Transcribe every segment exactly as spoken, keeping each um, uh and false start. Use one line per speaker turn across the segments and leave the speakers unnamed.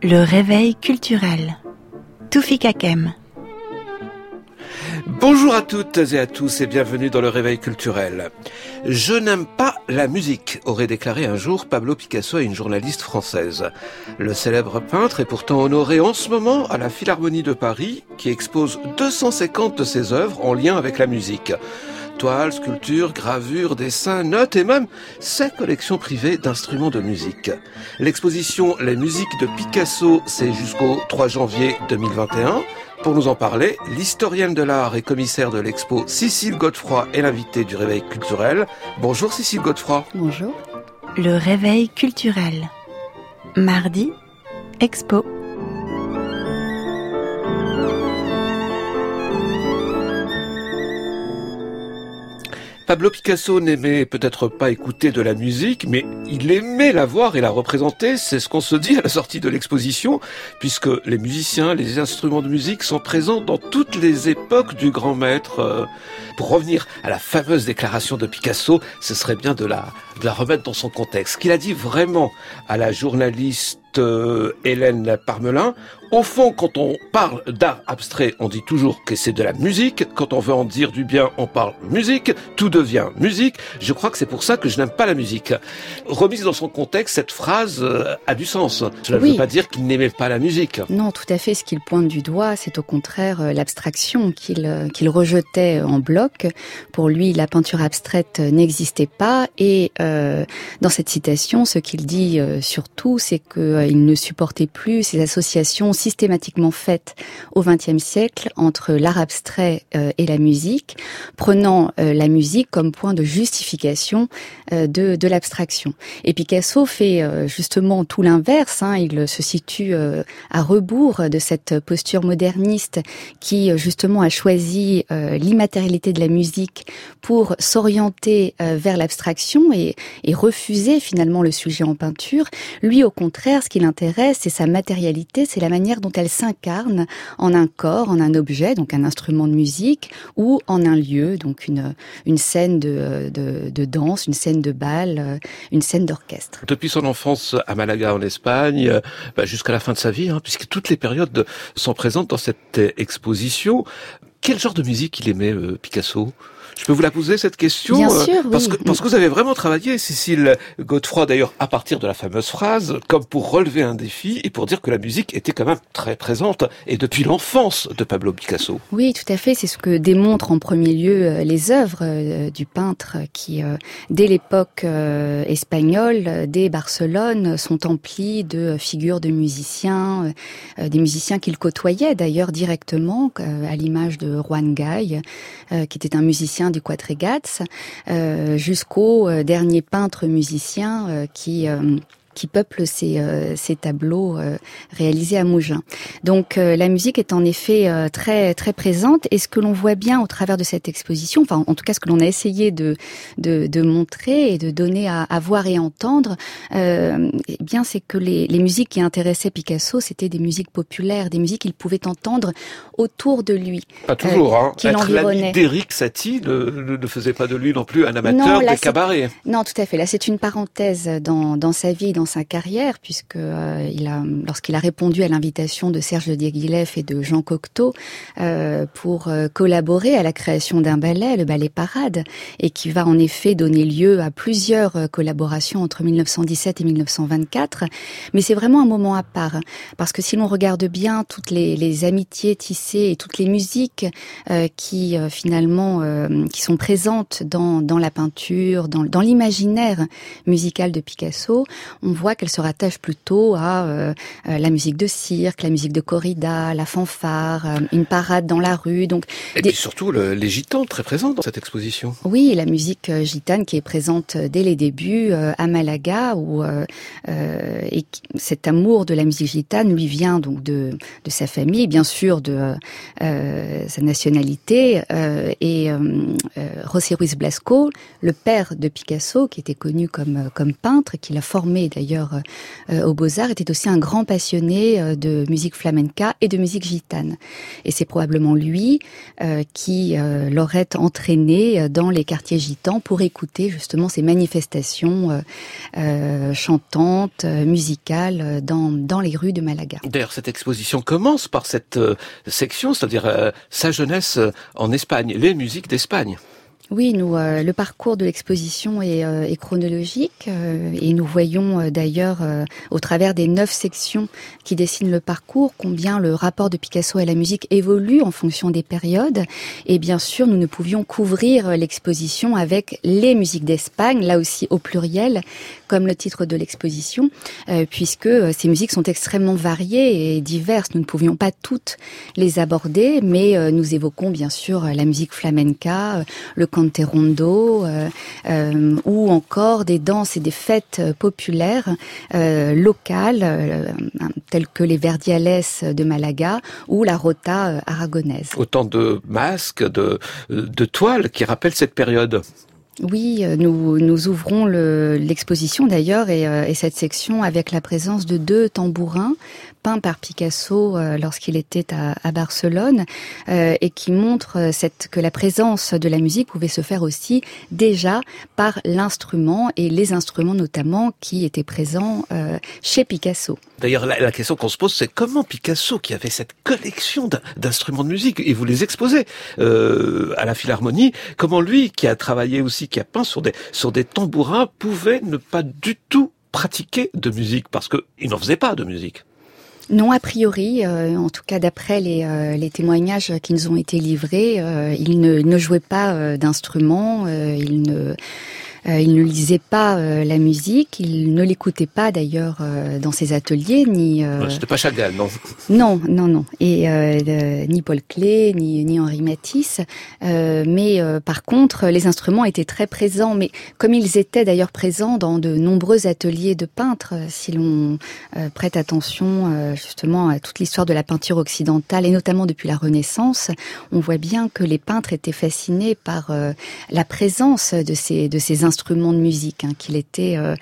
Le réveil culturel. Toufik Hakem.
Bonjour à toutes et à tous et bienvenue dans le réveil culturel. Je n'aime pas la musique, aurait déclaré un jour Pablo Picasso à une journaliste française. Le célèbre peintre est pourtant honoré en ce moment à la Philharmonie de Paris, qui expose deux cent cinquante de ses œuvres en lien avec la musique. Toiles, sculptures, gravures, dessins, notes et même ses collections privées d'instruments de musique. L'exposition Les musiques de Picasso, c'est jusqu'au trois janvier deux mille vingt et un. Pour nous en parler, l'historienne de l'art et commissaire de l'expo Cécile Godefroy est l'invitée du Réveil culturel. Bonjour Cécile Godefroy.
Bonjour. Le Réveil culturel. Mardi, expo.
Pablo Picasso n'aimait peut-être pas écouter de la musique, mais il aimait la voir et la représenter. C'est ce qu'on se dit à la sortie de l'exposition, puisque les musiciens, les instruments de musique sont présents dans toutes les époques du grand maître. Pour revenir à la fameuse déclaration de Picasso, ce serait bien de la, de la remettre dans son contexte. Ce qu'il a dit vraiment à la journaliste euh, Hélène Parmelin. Au fond, quand on parle d'art abstrait, on dit toujours que c'est de la musique. Quand on veut en dire du bien, on parle musique. Tout devient musique. Je crois que c'est pour ça que je n'aime pas la musique. Remise dans son contexte, cette phrase euh, a du sens. Cela ne
Oui.
veut pas dire qu'il n'aimait pas la musique.
Non, tout à fait. Ce qu'il pointe du doigt, c'est au contraire euh, l'abstraction qu'il euh, qu'il rejetait en bloc. Pour lui, la peinture abstraite n'existait pas. Et euh, dans cette citation, ce qu'il dit euh, surtout, c'est qu'il euh, ne supportait plus ces associations systématiquement faites au vingtième siècle entre l'art abstrait euh, et la musique, prenant euh, la musique comme point de justification euh, de, de l'abstraction. Et Picasso fait euh, justement tout l'inverse, hein. Il se situe euh, à rebours de cette posture moderniste qui euh, justement a choisi euh, l'immatérialité de la musique pour s'orienter euh, vers l'abstraction et, et refuser finalement le sujet en peinture. Lui, au contraire, ce qui l'intéresse, c'est sa matérialité, c'est la manière dont elle s'incarne en un corps, en un objet, donc un instrument de musique, ou en un lieu, donc une, une scène de, de, de danse, une scène de bal, une scène d'orchestre.
Depuis son enfance à Malaga en Espagne, euh, bah, jusqu'à la fin de sa vie, hein, puisque toutes les périodes sont présentes dans cette euh, exposition. Quel genre de musique il aimait, euh, Picasso ? Je peux vous la poser, cette question?
Bien
euh,
sûr,
parce
oui.
que, parce que vous avez vraiment travaillé, Cécile Godefroy, d'ailleurs, à partir de la fameuse phrase, comme pour relever un défi et pour dire que la musique était quand même très présente, et depuis l'enfance de Pablo Picasso.
Oui, tout à fait. C'est ce que démontrent en premier lieu les œuvres euh, du peintre qui, euh, dès l'époque euh, espagnole, euh, dès Barcelone, sont emplies de figures de musiciens, euh, des musiciens qu'il côtoyait d'ailleurs directement, euh, à l'image de Juan Gay, euh, qui était un musicien du Quatregats, euh, jusqu'au euh, dernier peintre musicien euh, qui... Euh, qui peuple ces, euh, ces tableaux euh, réalisés à Mougins. Donc euh, la musique est en effet euh, très très présente, et ce que l'on voit bien au travers de cette exposition, enfin en tout cas ce que l'on a essayé de de, de montrer et de donner à, à voir et entendre, euh, eh bien c'est que les, les musiques qui intéressaient Picasso, c'était des musiques populaires, des musiques qu'il pouvait entendre autour de lui.
Pas toujours,
euh,
hein.
Qui
Être l'ami
l'environnait.
d'Éric Satie ne, ne, ne faisait pas de lui non plus un amateur
Non, là,
de
c'est-
cabaret.
Non, tout à fait. Là, c'est une parenthèse dans dans sa vie, dans sa carrière, puisque euh, il a, lorsqu'il a répondu à l'invitation de Serge de Diaghilev et de Jean Cocteau euh, pour euh, collaborer à la création d'un ballet, le ballet Parade, et qui va en effet donner lieu à plusieurs euh, collaborations entre mille neuf cent dix-sept et mille neuf cent vingt-quatre. Mais c'est vraiment un moment à part, parce que si l'on regarde bien toutes les, les amitiés tissées et toutes les musiques euh, qui euh, finalement euh, qui sont présentes dans dans la peinture, dans dans l'imaginaire musical de Picasso, on voit qu'elle se rattache plutôt à euh, euh, la musique de cirque, la musique de corrida, la fanfare, euh, une parade dans la rue. Donc,
Et
des...
puis surtout, le, les gitans, très présents dans cette exposition.
Oui, la musique euh, gitane qui est présente dès les débuts euh, à Malaga, où euh, euh, et qui, cet amour de la musique gitane lui vient donc de de sa famille, bien sûr, de euh, sa nationalité, euh, et euh, euh, José Ruiz Blasco, le père de Picasso, qui était connu comme comme peintre, qui l'a formé d'ailleurs d'ailleurs euh, aux Beaux-Arts, était aussi un grand passionné euh, de musique flamenca et de musique gitane. Et c'est probablement lui euh, qui euh, l'aurait entraîné dans les quartiers gitans pour écouter justement ces manifestations euh, euh, chantantes, euh, musicales dans, dans les rues de Malaga.
D'ailleurs, cette exposition commence par cette euh, section, c'est-à-dire euh, sa jeunesse en Espagne, les musiques d'Espagne.
Oui, nous, euh, le parcours de l'exposition est, euh, est chronologique euh, et nous voyons euh, d'ailleurs euh, au travers des neuf sections qui dessinent le parcours combien le rapport de Picasso à la musique évolue en fonction des périodes. Et bien sûr, nous ne pouvions couvrir l'exposition avec les musiques d'Espagne, là aussi au pluriel, comme le titre de l'exposition, euh, puisque ces musiques sont extrêmement variées et diverses. Nous ne pouvions pas toutes les aborder, mais euh, nous évoquons bien sûr la musique flamenca, euh, le canterondo, euh, euh, ou encore des danses et des fêtes populaires euh, locales, euh, telles que les verdiales de Malaga ou la rota euh, aragonaise.
Autant de masques, de, de toiles qui rappellent cette période.
Oui, nous, nous ouvrons le, l'exposition d'ailleurs et, euh, et cette section avec la présence de deux tambourins peints par Picasso euh, lorsqu'il était à, à Barcelone euh, et qui montrent cette, que la présence de la musique pouvait se faire aussi déjà par l'instrument et les instruments notamment qui étaient présents euh, chez Picasso.
D'ailleurs, la, la question qu'on se pose, c'est comment Picasso, qui avait cette collection d'instruments de musique, et vous les exposez euh, à la Philharmonie, comment lui, qui a travaillé aussi, qui a peint sur des, sur des tambourins, pouvait ne pas du tout pratiquer de musique, parce qu'il n'en faisait pas de musique.
Non, a priori, euh, en tout cas d'après les, euh, les témoignages qui nous ont été livrés, euh, il ne, ne jouait pas euh, d'instruments, euh, il ne... Euh, il ne lisait pas euh, la musique, il ne l'écoutait pas d'ailleurs euh, dans ses ateliers, ni... Euh...
C'était pas Chagall, non.
Non, non, non. Et euh, euh, ni Paul Klee, ni, ni Henri Matisse. Euh, mais euh, par contre, les instruments étaient très présents. Mais comme ils étaient d'ailleurs présents dans de nombreux ateliers de peintres, si l'on euh, prête attention euh, justement à toute l'histoire de la peinture occidentale, et notamment depuis la Renaissance, on voit bien que les peintres étaient fascinés par euh, la présence de ces, de ces instruments instrument de musique, hein, qu'il était, euh,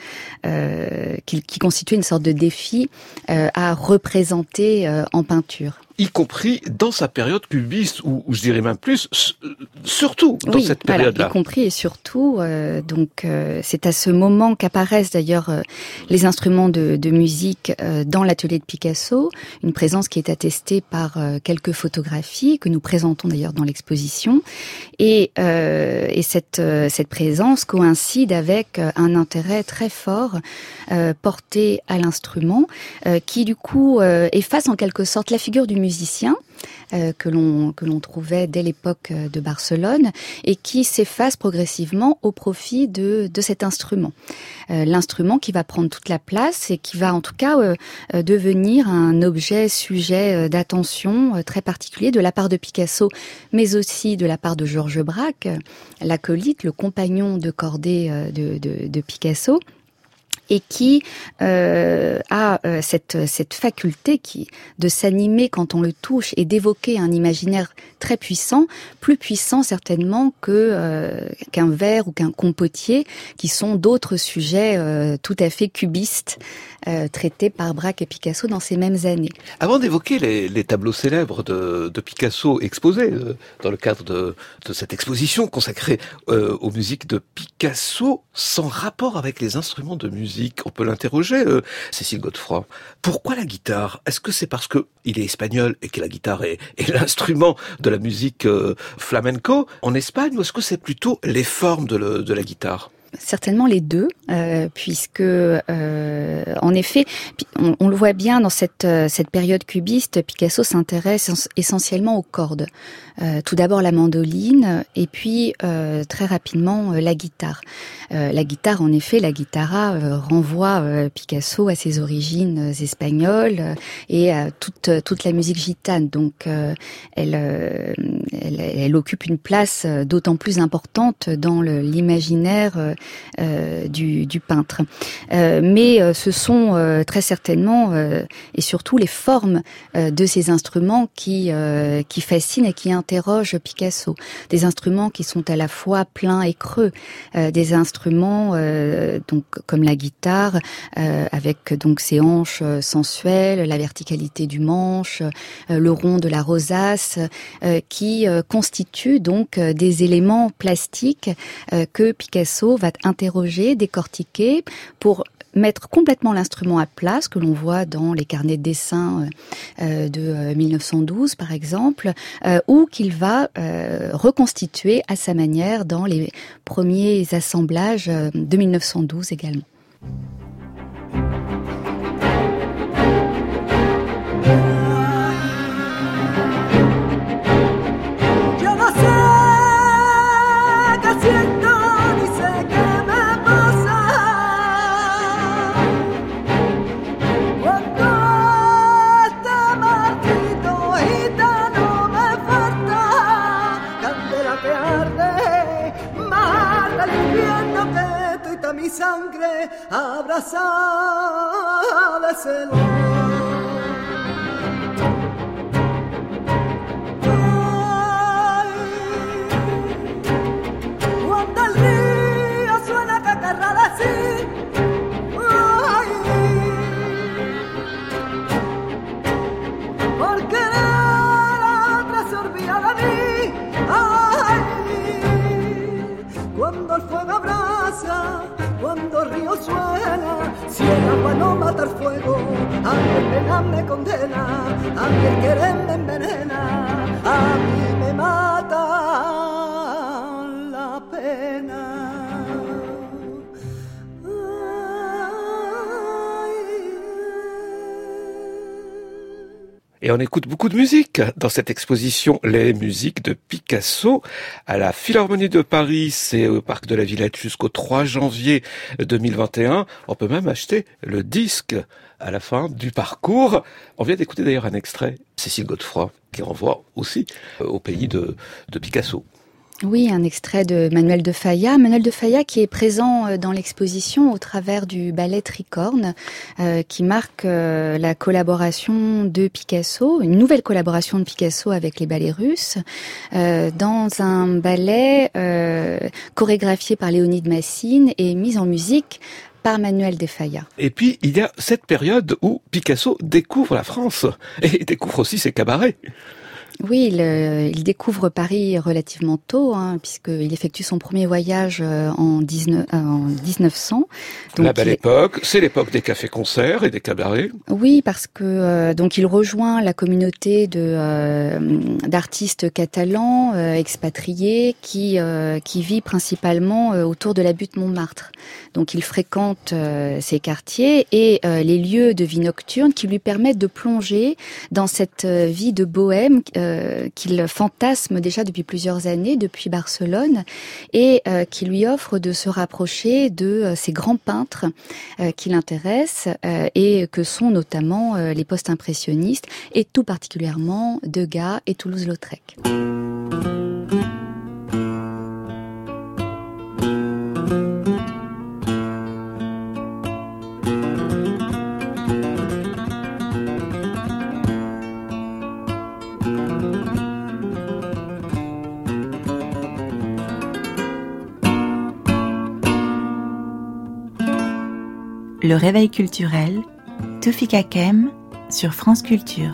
euh, qui, qui constituait une sorte de défi euh, à représenter euh, en peinture.
Y compris dans sa période cubiste, ou, ou je dirais même plus, surtout dans
oui,
cette période-là.
Voilà, y compris et surtout. Euh, donc, euh, c'est à ce moment qu'apparaissent d'ailleurs euh, les instruments de, de musique euh, dans l'atelier de Picasso, une présence qui est attestée par euh, quelques photographies que nous présentons d'ailleurs dans l'exposition. Et, euh, et cette, euh, cette présence coïncide avec euh, un intérêt très fort euh, porté à l'instrument, euh, qui du coup euh, efface en quelque sorte la figure du musicien euh, que l'on que l'on trouvait dès l'époque de Barcelone et qui s'efface progressivement au profit de de cet instrument. Euh, l'instrument qui va prendre toute la place et qui va en tout cas euh, euh, devenir un objet sujet euh, d'attention euh, très particulier de la part de Picasso, mais aussi de la part de Georges Braque, l'acolyte, le compagnon de cordée euh, de, de de Picasso. Et qui euh, a euh, cette cette faculté qui de s'animer quand on le touche et d'évoquer un imaginaire très puissant, plus puissant certainement que euh, qu'un verre ou qu'un compotier, qui sont d'autres sujets euh, tout à fait cubistes euh, traités par Braque et Picasso dans ces mêmes années.
Avant d'évoquer les, les tableaux célèbres de, de Picasso exposés euh, dans le cadre de, de cette exposition consacrée euh, aux musiques de Picasso, sans rapport avec les instruments de musique, on peut l'interroger, euh, Cécile Godefroy. Pourquoi la guitare? Est-ce que c'est parce que il est espagnol et que la guitare est, est l'instrument de la musique euh, flamenco en Espagne, ou est-ce que c'est plutôt les formes de, le, de la guitare?
Certainement les deux, euh, puisque euh, en effet, on, on le voit bien dans cette cette période cubiste, Picasso s'intéresse essentiellement aux cordes. Euh, tout d'abord la mandoline, et puis euh, très rapidement euh, la guitare. Euh, la guitare, en effet, la guitarra euh, renvoie euh, Picasso à ses origines euh, espagnoles euh, et à toute toute la musique gitane. Donc, euh, elle, euh, elle elle occupe une place euh, d'autant plus importante dans le, l'imaginaire euh, euh, du, du peintre. Euh, mais euh, ce sont euh, très certainement euh, et surtout les formes euh, de ces instruments qui euh, qui fascinent et qui interrogent Picasso. Des instruments qui sont à la fois pleins et creux, euh, des instruments euh, donc comme la guitare euh, avec donc ses hanches sensuelles, la verticalité du manche, euh, le rond de la rosace, euh, qui euh, constituent donc euh, des éléments plastiques euh, que Picasso va interroger, décortiquer pour mettre complètement l'instrument à plat, ce que l'on voit dans les carnets de dessin euh, de euh, mille neuf cent douze par exemple, euh, ou qu'il va euh, reconstituer à sa manière dans les premiers assemblages euh, de mille neuf cent douze également.
Mi sangre abrazada de celo. Ay, cuando el río suena cacarrada así, ay, porque la otra se olvida de mí, ay, cuando el fuego abraza, cuando el río suena, si el agua no mata el fuego, a mi el pena me condena, a mí el querer me envenena, a mí me mata la pena.
Et on écoute beaucoup de musique dans cette exposition, les musiques de Picasso à la Philharmonie de Paris. C'est au Parc de la Villette jusqu'au trois janvier deux mille vingt et un. On peut même acheter le disque à la fin du parcours. On vient d'écouter d'ailleurs un extrait, Cécile Godefroy, qui renvoie aussi au pays de, de Picasso.
Oui, un extrait de Manuel de Falla. Manuel de Falla qui est présent dans l'exposition au travers du ballet Tricorne, euh, qui marque euh, la collaboration de Picasso, une nouvelle collaboration de Picasso avec les ballets russes, euh, dans un ballet euh, chorégraphié par Léonide Massine et mis en musique par Manuel de Falla.
Et puis, il y a cette période où Picasso découvre la France et découvre aussi ses cabarets.
Oui, il, euh, il découvre Paris relativement tôt, hein, puisqu'il effectue son premier voyage euh, en, dix-neuf, euh, en dix-neuf cents.
Donc la belle il... époque, c'est l'époque des cafés-concerts et des cabarets.
Oui, parce que euh, donc il rejoint la communauté de euh, d'artistes catalans euh, expatriés qui euh, qui vit principalement euh, autour de la butte Montmartre. Donc il fréquente euh, ces quartiers et euh, les lieux de vie nocturne qui lui permettent de plonger dans cette euh, vie de bohème euh, qu'il fantasme déjà depuis plusieurs années, depuis Barcelone, et euh, qui lui offre de se rapprocher de euh, ces grands peintres euh, qui l'intéressent euh, et que sont notamment euh, les post-impressionnistes et tout particulièrement Degas et Toulouse-Lautrec.
Le réveil culturel, Toufik Hakem sur France Culture.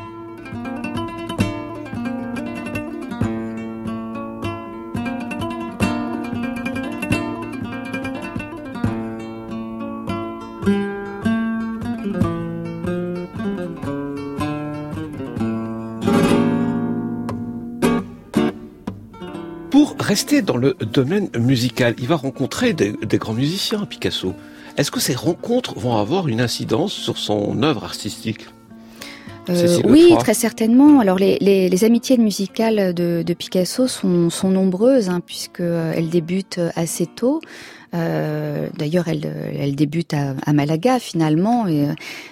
Pour rester dans le domaine musical, il va rencontrer des, des grands musiciens, Picasso. Est-ce que ces rencontres vont avoir une incidence sur son œuvre artistique ?
Euh, oui, très certainement. Alors les, les, les amitiés musicales de, de Picasso sont, sont nombreuses, hein, puisque elles débutent assez tôt. Euh, d'ailleurs, elle, elle débute à, à Malaga finalement, et,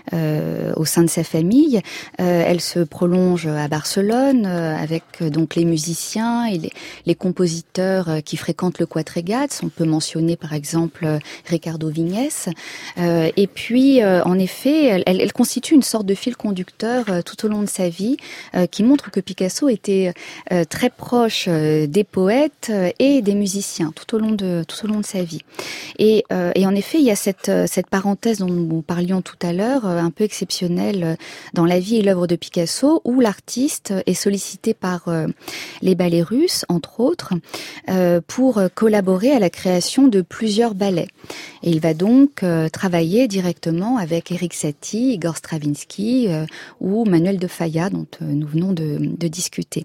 euh, au sein de sa famille. Euh, elle se prolonge à Barcelone euh, avec donc les musiciens et les, les compositeurs qui fréquentent le Quatregat. On peut mentionner par exemple Ricardo Viñes. Euh, et puis, euh, en effet, elle, elle constitue une sorte de fil conducteur euh, tout au long de sa vie, euh, qui montre que Picasso était euh, très proche euh, des poètes euh, et des musiciens tout au long de tout au long de sa vie. Et, euh, et en effet, il y a cette cette parenthèse dont nous parlions tout à l'heure, euh, un peu exceptionnelle dans la vie et l'œuvre de Picasso, où l'artiste est sollicité par euh, les ballets russes, entre autres, euh, pour collaborer à la création de plusieurs ballets. Et il va donc euh, travailler directement avec Erik Satie, Igor Stravinsky euh, ou Manuel de Falla, dont euh, nous venons de, de discuter.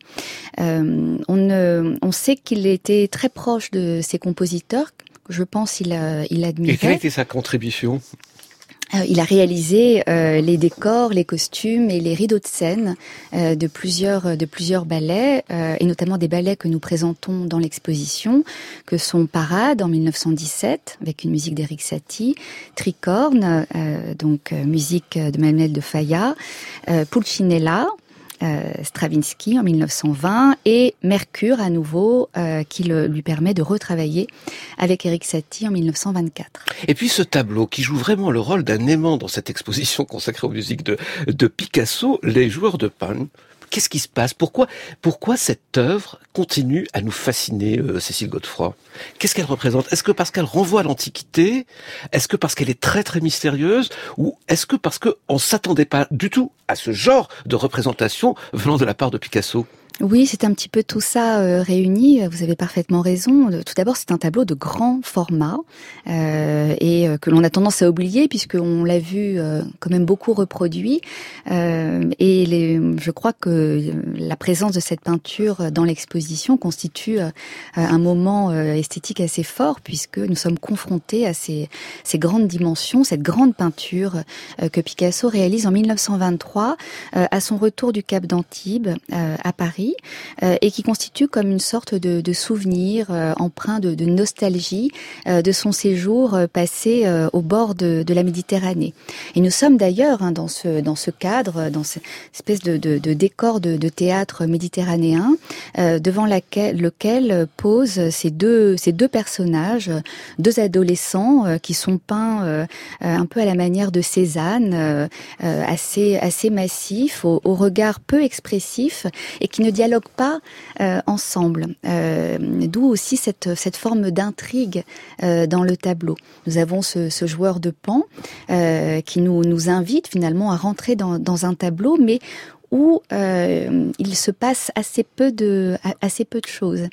Euh, on, euh, on sait qu'il était très proche de ses compositeurs. Je pense qu'il euh, il admirait.
Et quelle était sa contribution ?
Euh, il a réalisé euh, les décors, les costumes et les rideaux de scène euh, de plusieurs de plusieurs ballets, euh, et notamment des ballets que nous présentons dans l'exposition, que sont Parade en mille neuf cent dix-sept avec une musique d'Erik Satie, Tricorne, euh, donc euh, musique de Manuel de Falla, euh, Pulcinella, Euh, Stravinsky en mille neuf cent vingt, et Mercure à nouveau, euh, qui le, lui permet de retravailler avec Erik Satie en mille neuf cent vingt-quatre.
Et puis ce tableau qui joue vraiment le rôle d'un aimant dans cette exposition consacrée aux musiques de, de Picasso, Les joueurs de pan. Qu'est-ce qui se passe ? Pourquoi, pourquoi cette œuvre continue à nous fasciner, euh, Cécile Godefroy ? Qu'est-ce qu'elle représente ? Est-ce que parce qu'elle renvoie à l'Antiquité ? Est-ce que parce qu'elle est très très mystérieuse ? Ou est-ce que parce qu'on ne s'attendait pas du tout à ce genre de représentation venant de la part de Picasso ?
Oui, c'est un petit peu tout ça euh, réuni. Vous avez parfaitement raison. Tout d'abord, c'est un tableau de grand format euh, et euh, que l'on a tendance à oublier puisqu'on l'a vu euh, quand même beaucoup reproduit. Euh, et les, je crois que la présence de cette peinture dans l'exposition constitue euh, un moment euh, esthétique assez fort puisque nous sommes confrontés à ces, ces grandes dimensions, cette grande peinture euh, que Picasso réalise en mille neuf cent vingt-trois euh, à son retour du Cap d'Antibes euh, à Paris. Euh, et qui constitue comme une sorte de, de souvenir euh, empreint de, de nostalgie euh, de son séjour euh, passé euh, au bord de, de la Méditerranée. Et nous sommes d'ailleurs hein, dans ce dans ce cadre, dans cette espèce de, de, de décor de, de théâtre méditerranéen, euh, devant laquelle, lequel posent ces deux ces deux personnages, deux adolescents euh, qui sont peints euh, un peu à la manière de Cézanne, euh, euh, assez assez massifs, au, au regard peu expressif et qui ne dialoguent pas euh, ensemble. Euh, d'où aussi cette, cette forme d'intrigue euh, dans le tableau. Nous avons ce, ce joueur de pan euh, qui nous, nous invite finalement à rentrer dans, dans un tableau, mais où euh, il se passe assez peu de, assez peu de choses.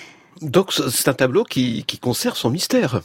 Donc c'est un tableau qui, qui conserve son mystère.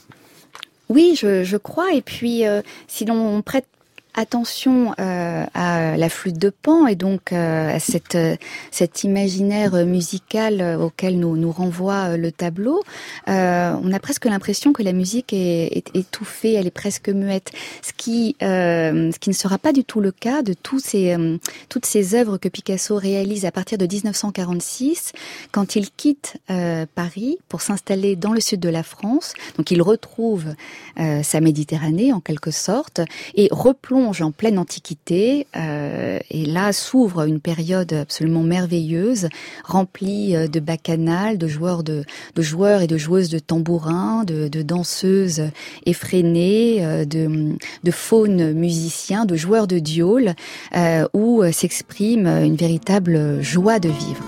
Oui, je, je crois. Et puis, euh, si l'on prête attention euh, à la flûte de Pan et donc euh, à cette, euh, cet imaginaire musical euh, auquel nous, nous renvoie euh, le tableau, euh, on a presque l'impression que la musique est, est étouffée, elle est presque muette, ce qui, euh, ce qui ne sera pas du tout le cas de tous ces, euh, toutes ces œuvres que Picasso réalise à partir de dix-neuf cent quarante-six, quand il quitte euh, Paris pour s'installer dans le sud de la France. Donc il retrouve euh, sa Méditerranée en quelque sorte et replonge en pleine Antiquité, euh, et là s'ouvre une période absolument merveilleuse, remplie de bacchanales, de joueurs de, de joueurs et de joueuses de tambourins, de, de danseuses effrénées, de, de faunes musiciens, de joueurs de dioles, euh, où s'exprime une véritable joie de vivre.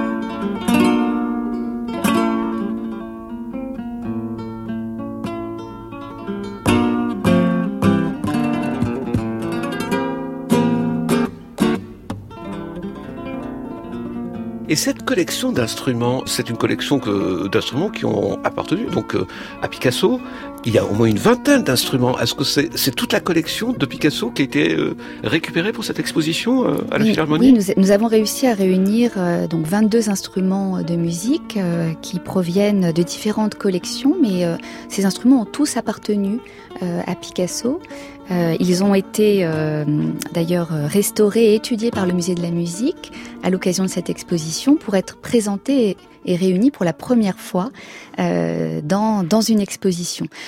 Et cette collection d'instruments, c'est une collection que, d'instruments qui ont appartenu donc euh, à Picasso. Il y a au moins une vingtaine d'instruments. Est-ce que c'est, c'est toute la collection de Picasso qui a été euh, récupérée pour cette exposition euh, à la
oui,
Philharmonie ?
Oui, nous, nous avons réussi à réunir euh, donc vingt-deux instruments de musique euh, qui proviennent de différentes collections, mais euh, ces instruments ont tous appartenu euh, à Picasso. Euh, ils ont été euh, d'ailleurs restaurés et étudiés par le Musée de la musique à l'occasion de cette exposition pour être présentés et réunis pour la première fois euh, dans, dans une exposition.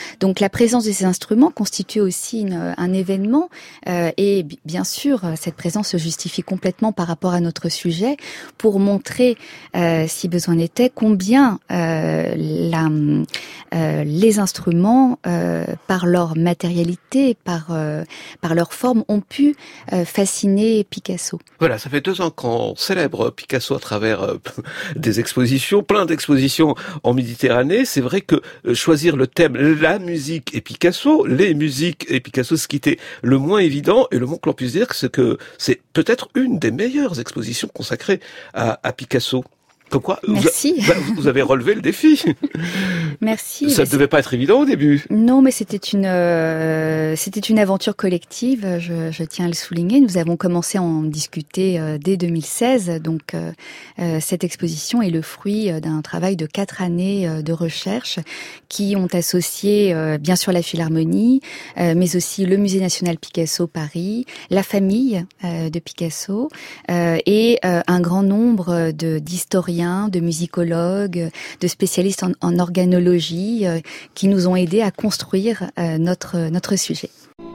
Donc la présence de ces instruments constitue aussi une, un événement euh, et bien sûr cette présence se justifie complètement par rapport à notre sujet pour montrer, euh, si besoin n'était, combien euh, la, euh, les instruments, euh, par leur matérialité, par, euh, par leur forme, ont pu euh, fasciner Picasso.
Voilà, ça fait deux ans qu'on célèbre Picasso à travers euh, des expositions, plein d'expositions en Méditerranée. C'est vrai que euh, choisir le thème, la musique et Picasso, les musiques et Picasso, ce qui était le moins évident et le moins que l'on puisse dire, c'est que c'est peut-être une des meilleures expositions consacrées à, à Picasso. Comme quoi,
Merci.
Vous, a, bah, vous avez relevé le défi.
Merci.
Ça ne devait pas être évident au début.
Non, mais c'était une euh, c'était une aventure collective. Je, je tiens à le souligner. Nous avons commencé à en discuter euh, dès deux mille seize. Donc, euh, euh, cette exposition est le fruit d'un travail de quatre années euh, de recherche qui ont associé euh, bien sûr la Philharmonie, euh, mais aussi le Musée national Picasso Paris, la famille euh, de Picasso euh, et euh, un grand nombre de d'historiens, de musicologues, de spécialistes en, en organologie euh, qui nous ont aidés à construire euh, notre, notre sujet.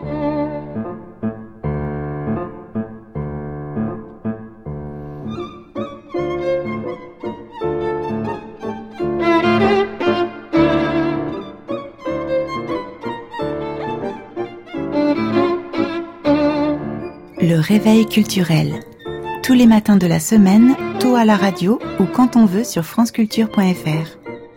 Le réveil culturel. Tous les matins de la semaine, tôt à la radio ou quand on veut sur franceculture point f r.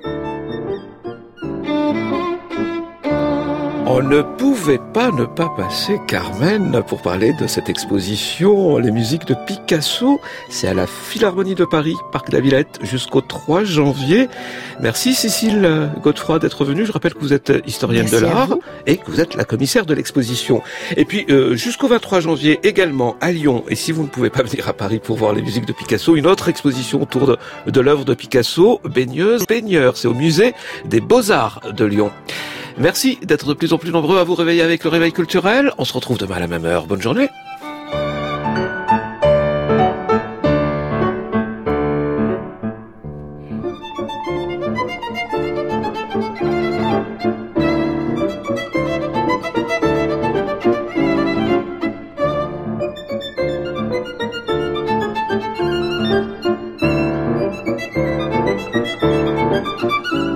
On ne pouvait pas ne pas passer Carmen pour parler de cette exposition, les musiques de Picasso. C'est à la Philharmonie de Paris, Parc de la Villette, jusqu'au trois janvier. Merci Cécile Godefroy d'être venue. Je rappelle que vous êtes historienne
Merci
de l'art et que vous êtes la commissaire de l'exposition. Et puis euh, jusqu'au vingt-trois janvier également à Lyon. Et si vous ne pouvez pas venir à Paris pour voir les musiques de Picasso, une autre exposition autour de, de l'œuvre de Picasso, Baigneuse, Baigneur. C'est au musée des Beaux-Arts de Lyon. Merci d'être de plus en plus nombreux à vous réveiller avec le réveil culturel. On se retrouve demain à la même heure. Bonne journée.
Thank you.